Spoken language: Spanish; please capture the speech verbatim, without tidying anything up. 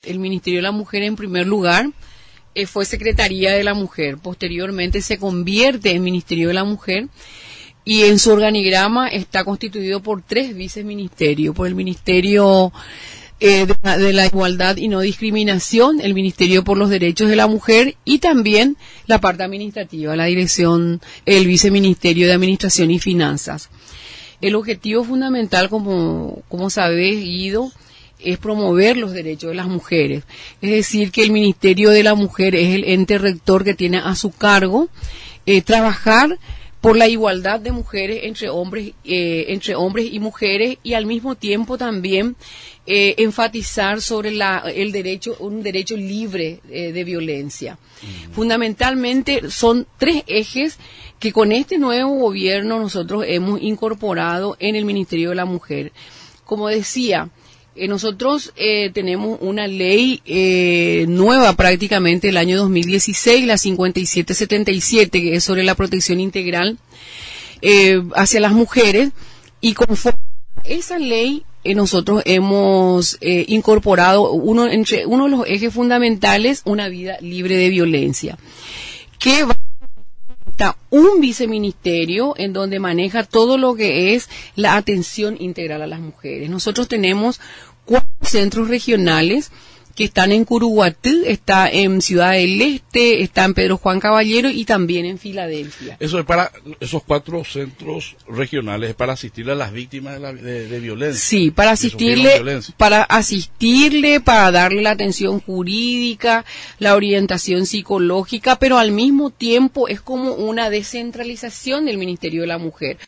el Ministerio de la Mujer en primer lugar eh, fue Secretaría de la Mujer, posteriormente se convierte en Ministerio de la Mujer y en su organigrama está constituido por tres viceministerios, por el Ministerio eh, de, la, de la Igualdad y No Discriminación, el Ministerio por los Derechos de la Mujer y también la parte administrativa, la dirección, el Viceministerio de Administración y Finanzas. El objetivo fundamental, como, como sabés, Guido, es promover los derechos de las mujeres. Es decir, que el Ministerio de la Mujer es el ente rector que tiene a su cargo eh, trabajar por la igualdad de mujeres entre hombres, eh, entre hombres y mujeres y al mismo tiempo también eh, enfatizar sobre la, el derecho, un derecho libre eh, de violencia. Mm. Fundamentalmente son tres ejes que con este nuevo gobierno nosotros hemos incorporado en el Ministerio de la Mujer. Como decía, Eh, nosotros eh, tenemos una ley eh, nueva prácticamente el año dos mil dieciséis, la cincuenta y siete setenta y siete, que es sobre la protección integral eh, hacia las mujeres, y conforme a esa ley eh, nosotros hemos eh, incorporado uno, entre, uno de los ejes fundamentales, una vida libre de violencia, que va está un viceministerio en donde maneja todo lo que es la atención integral a las mujeres. Nosotros tenemos cuatro centros regionales que están en Curuguatí, está en Ciudad del Este, está en Pedro Juan Caballero y también en Filadelfia. Eso es para, esos cuatro centros regionales es para asistirle a las víctimas de, la, de, de violencia. Sí, para asistirle, para asistirle, para darle la atención jurídica, la orientación psicológica, pero al mismo tiempo es como una descentralización del Ministerio de la Mujer.